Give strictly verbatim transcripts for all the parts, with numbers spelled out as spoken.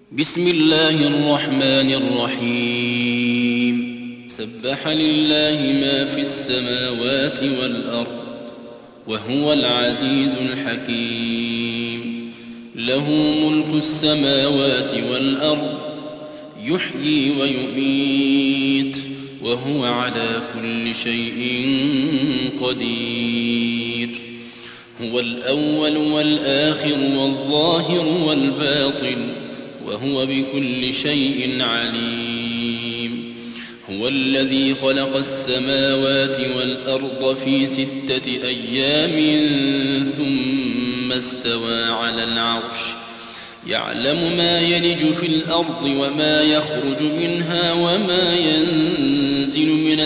بسم الله الرحمن الرحيم سبح لله ما في السماوات والأرض وهو العزيز الحكيم له ملك السماوات والأرض يحيي ويميت وهو على كل شيء قدير هو الأول والآخر والظاهر والباطن وهو بكل شيء عليم هو الذي خلق السماوات والأرض في ستة أيام ثم استوى على العرش يعلم ما يلج في الأرض وما يخرج منها وما ينزل من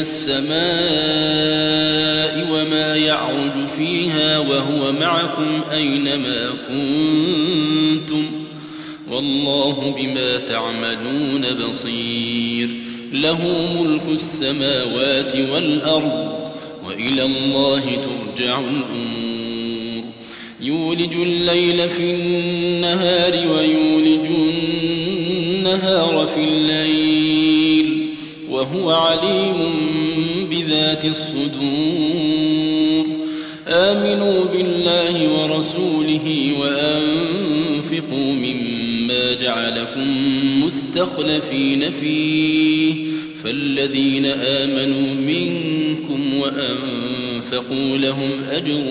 السماء وما يعرج فيها وهو معكم أينما كنتم والله بما تعملون بصير له ملك السماوات والأرض وإلى الله ترجع الأمور يولج الليل في النهار ويولج النهار في الليل وهو عليم بذات الصدور آمنوا بالله ورسوله وأنفقوا مما جعلكم مستخلفين فيه فالذين آمنوا منكم وأنفقوا لهم أجر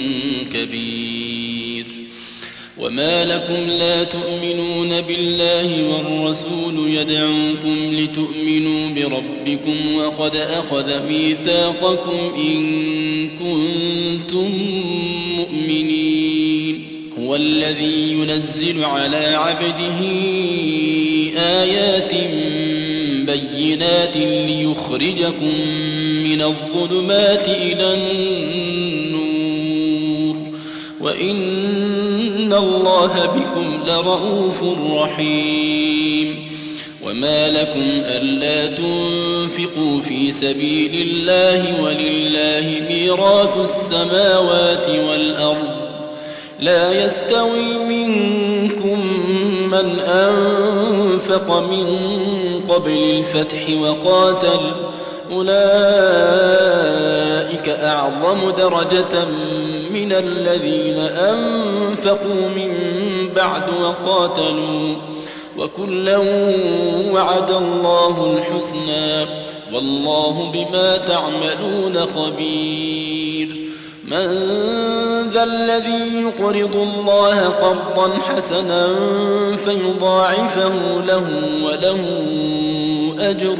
كبير وما لكم لا تؤمنون بالله والرسول يدعوكم لتؤمنوا بربكم وقد أخذ ميثاقكم إن كنتم مؤمنين هو الذي ينزل على عبده آيات بينات ليخرجكم من الظلمات إلى النور وإن الله بكم لرؤوف رحيم وما لكم ألا تنفقوا في سبيل الله ولله ميراث السماوات والأرض لا يستوي منكم من أنفق من قبل الفتح وقاتل أولئك أعظم درجة من الذين أنفقوا من بعد وقاتلوا وكلا وعد الله الحسنى والله بما تعملون خبير من ذا الذي يقرض الله قرضا حسنا فيضاعفه له وله أجر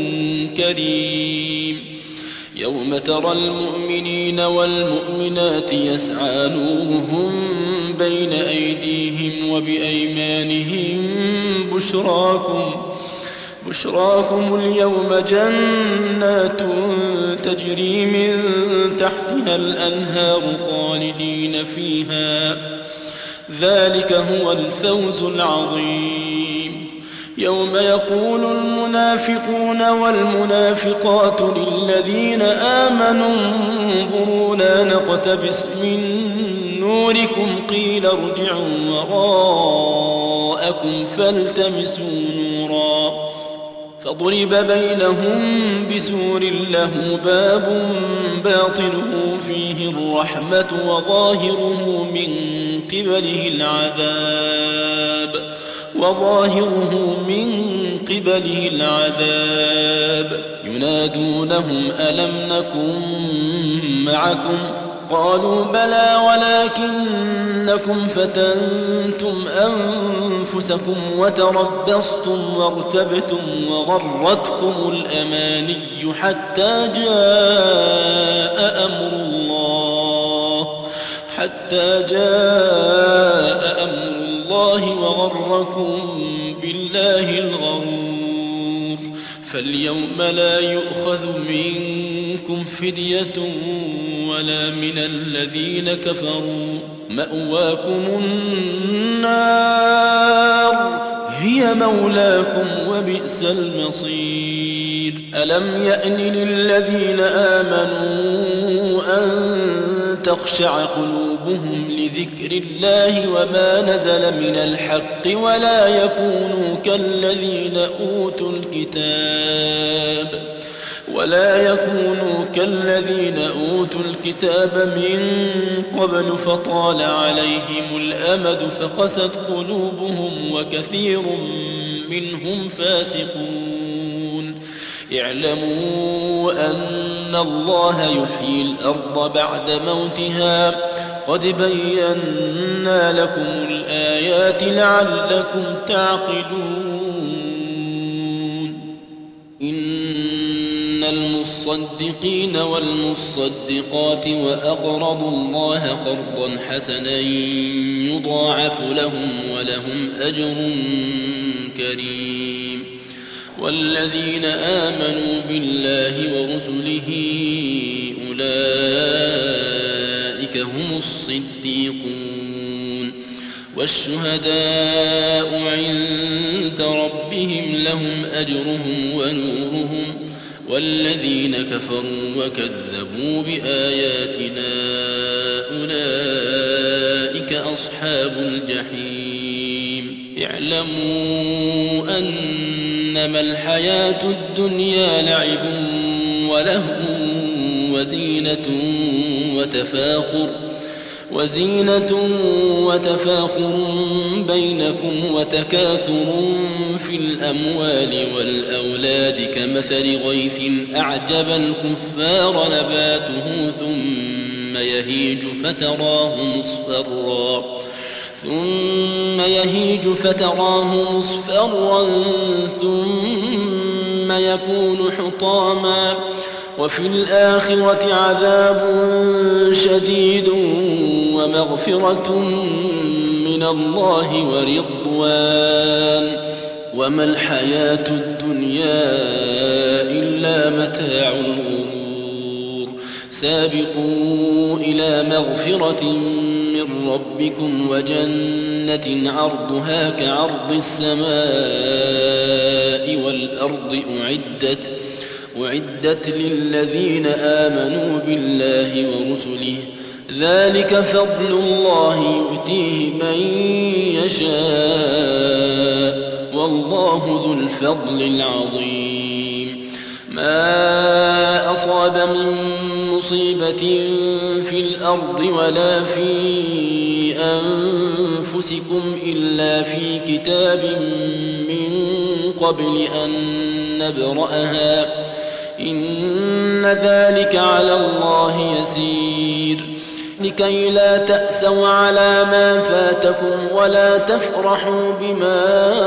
كريم يوم ترى المؤمنين والمؤمنات يسعى نورهم بين أيديهم وبأيمانهم بشراكم بشراكم اليوم جنات تجري من تحتها الأنهار خالدين فيها ذلك هو الفوز العظيم يوم يقول المنافقون والمنافقات للذين آمنوا انظرونا نقتبس من نوركم قيل ارجعوا وراءكم فالتمسوا نورا فضرب بينهم بسور له باب باطنه فيه الرحمة وظاهره من قبله العذاب وظاهره من قبله العذاب ينادونهم ألم نكن معكم قالوا بلى ولكنكم فتنتم أنفسكم وتربصتم وارتبتم وغرتكم الأماني حتى جاء أمر الله حتى جاء أمر الله وغركم بالله الغرور فاليوم لا يؤخذ منكم فدية ولا من الذين كفروا مأواكم النار هي مولاكم وبئس المصير ألم يأن للذين آمنوا أن تخشع قلوبهم لذكر الله وما نزل من الحق ولا يكونوا كالذين أوتوا الكتاب ولا يكونوا كالذين أوتوا الكتاب من قبل فطال عليهم الأمد فقست قلوبهم وكثير منهم فاسقون. اعلموا أن الله يحيي الأرض بعد موتها قد بينا لكم الآيات لعلكم تعقلون. إن المصدقين والمصدقات وأقرضوا الله قرضا حسنا يضاعف لهم ولهم أجر كريم. والذين آمنوا بالله ورسله أولئك هم الصديقون والشهداء عند ربهم لهم أجرهم ونورهم والذين كفروا وكذبوا بآياتنا أولئك أصحاب الجحيم. اعلموا أنما الحياة الدنيا لعب ولهو وزينة وتفاخر وزينة وتفاخر بينكم وتكاثر في الأموال والأولاد كمثل غيث أعجب الكفار نباته ثم يهيج فتراه مصفرا ثم يهيج فتراه مصفرا ثم يكون حطاما وفي الآخرة عذاب شديد ومغفرة من الله ورضوان وما الحياة الدنيا إلا متاع الغرور. سابقوا إلى مغفرة من ربكم وجنة عرضها كعرض السماء والأرض أعدت أعدت للذين آمنوا بالله ورسله ذلك فضل الله يؤتيه من يشاء والله ذو الفضل العظيم. ما أصاب من مصيبة في الأرض ولا في أنفسكم إلا في كتاب من قبل أن نبرأها إن ذلك على الله يسير. لكي لا تأسوا على ما فاتكم ولا تفرحوا بما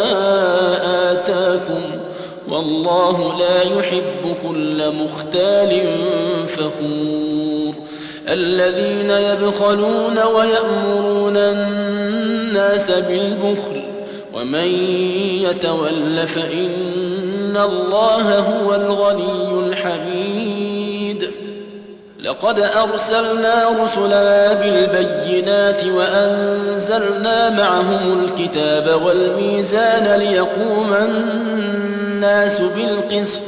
آتاكم والله لا يحب كل مختال فخور. الذين يبخلون ويأمرون الناس بالبخل ومن يتول فإن الله هو الغني الحميد. لقد أرسلنا رسلنا بالبينات وأنزلنا معهم الكتاب والميزان ليقوم الناس بالقسط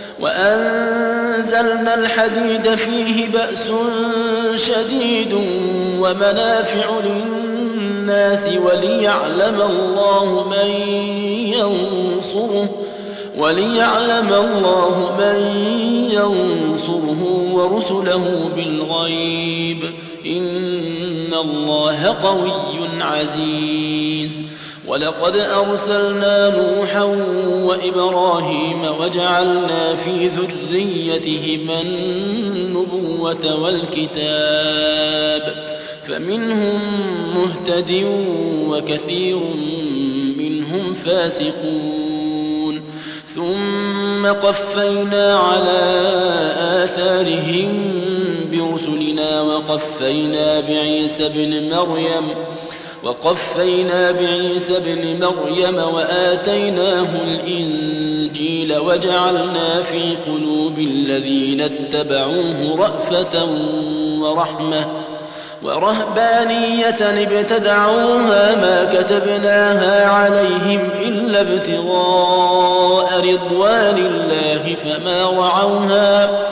وأنزلنا الحديد فيه بأس شديد ومنافع للناس وليعلم الله من ينصره وليعلم الله من ينصره ورسله بالغيب إن الله قوي عزيز. ولقد أرسلنا نوحا وإبراهيم وجعلنا في ذريتهما النبوة والكتاب فمنهم مهتد وكثير منهم فاسقون. ثم قفينا على آثارهم برسلنا وقفينا بعيسى بن مريم وقفينا بعيسى بن مريم وآتيناه الإنجيل وجعلنا في قلوب الذين اتبعوه رأفة ورحمة ورهبانية ابتدعوها ما كتبناها عليهم إلا ابتغاء رضوان الله فما رعوها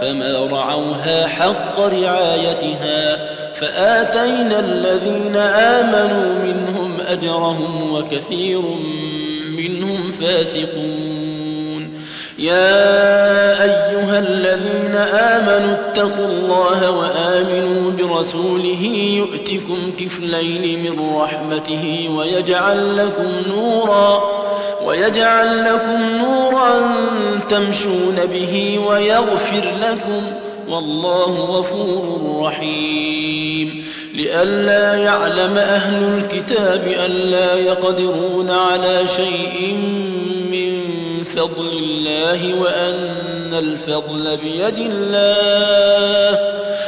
فما رعوها حق رعايتها فآتينا الذين آمنوا منهم أجرهم وكثير منهم فاسقون. يا أيها الذين آمنوا اتقوا الله وآمنوا برسوله يؤتكم كفلين من رحمته ويجعل لكم نورا ويجعل لكم نورا تمشون به ويغفر لكم والله غفور رحيم. لئلا يعلم أهل الكتاب ألا يقدرون على شيء من فضل الله وأن الفضل بيد الله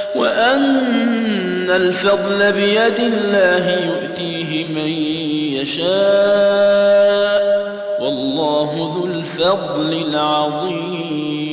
وأن الفضل بيد الله يؤتيه من يشاء والله ذو الفضل العظيم.